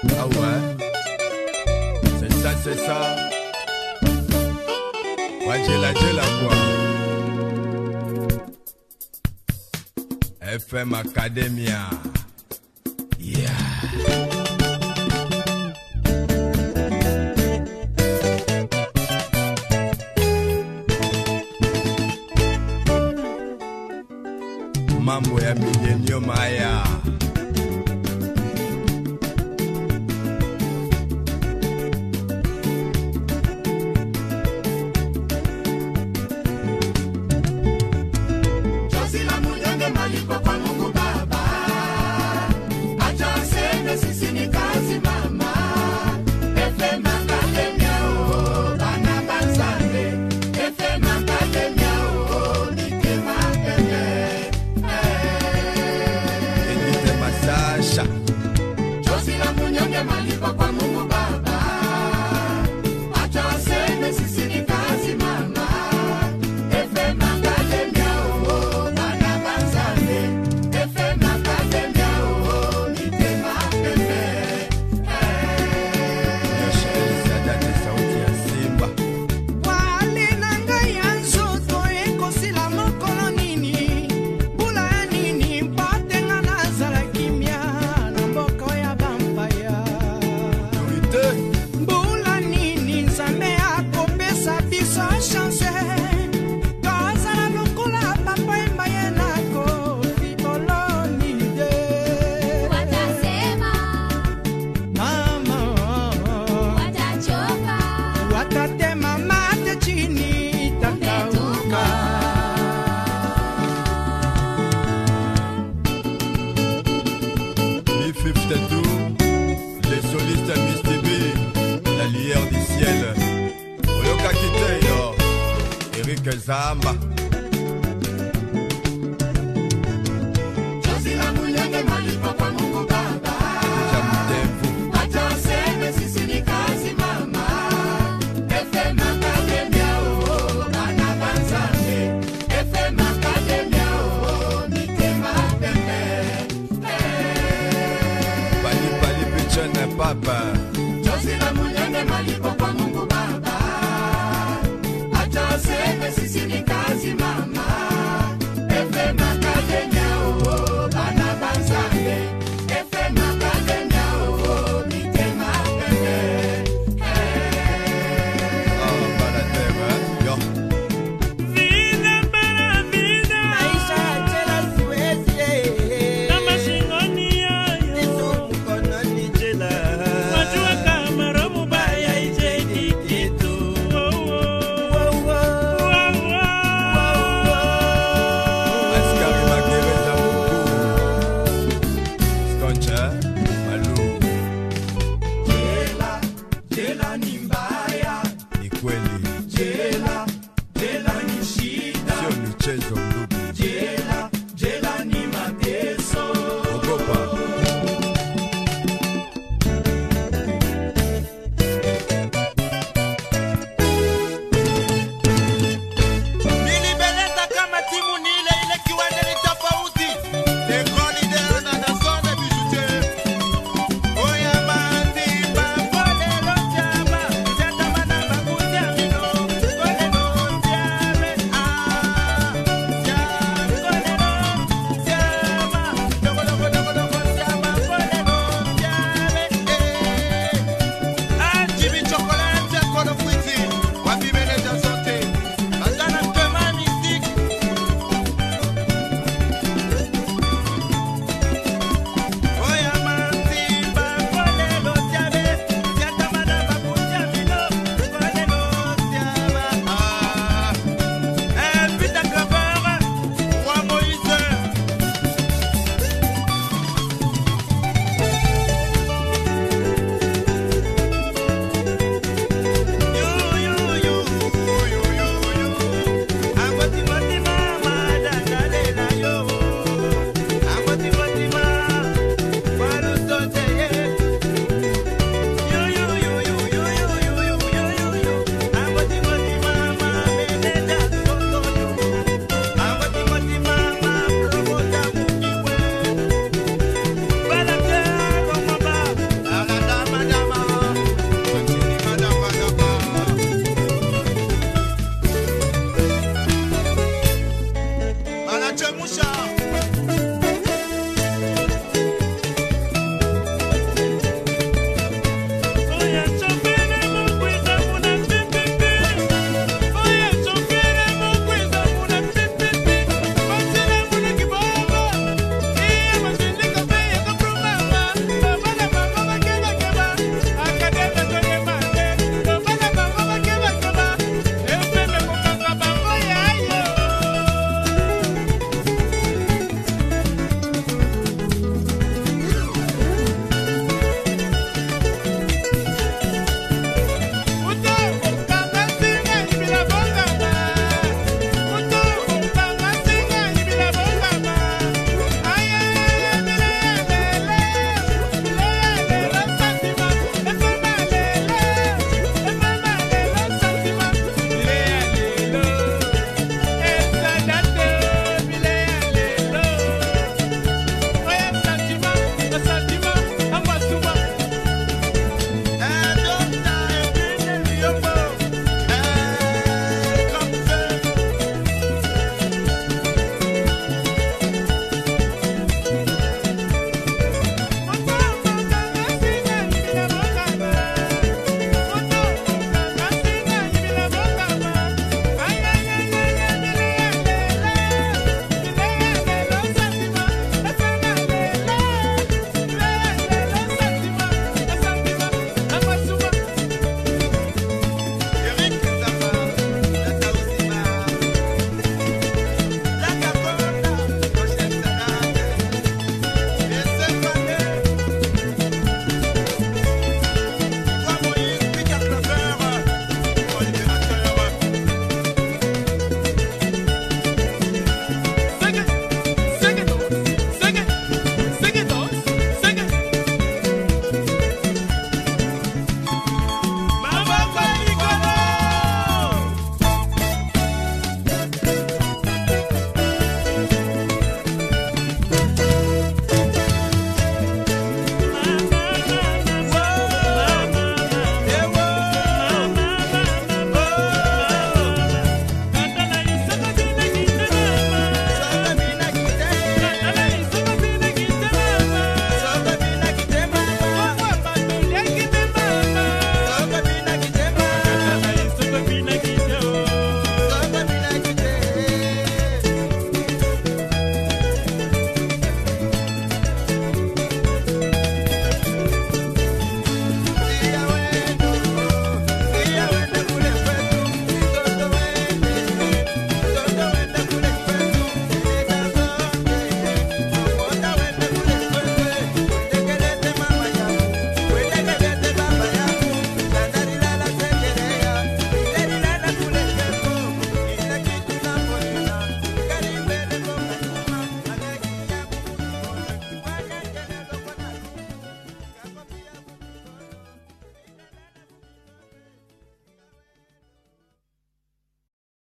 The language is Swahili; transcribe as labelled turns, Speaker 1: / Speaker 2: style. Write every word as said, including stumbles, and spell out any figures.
Speaker 1: Ah ouais, c'est ça, c'est ça. Wajela jela quoi. F M Academia. Yeah. Mambo ya millennium haya.
Speaker 2: Chozi la munyonge malipo kwa Mungu Baba. Acha aseme sisi ni kazi mama. F M Academia oh, bana banzande. F M Academia oh, nikema pele. Chozi la munyonge malipo kwa Mungu Baba. Acha aseme sisi ni kazi mama. F M Academia oh, bana banzande. F M Academia oh, nitema pepe.
Speaker 1: Sauti ya Simba.
Speaker 3: Wale nanga ya nzoto ekosila mokolo nini. Bula nini mpate nga nazala kimia na mboka ya bampaya. Bula nini nzambe akopesa biso chance. Tozala lokola papa embaye nako fiboloni de.
Speaker 4: Watasema,
Speaker 3: Mama,
Speaker 4: watachoka,
Speaker 3: watatema mate chini takauka.
Speaker 1: B cinquante-deux, les solistes Misty B, la lueur du ciel. Oyoka Kiteyo, Eric Zamba.
Speaker 2: Chozi la munyonge malipo kwa Mungu Baba.
Speaker 1: Jamutevu.
Speaker 2: Acha aseme sisi ni kazi mama. F M Academia oh, bana banzande. F M Academia oh, nikema pepe.
Speaker 1: Bali Bali Pichene Papa.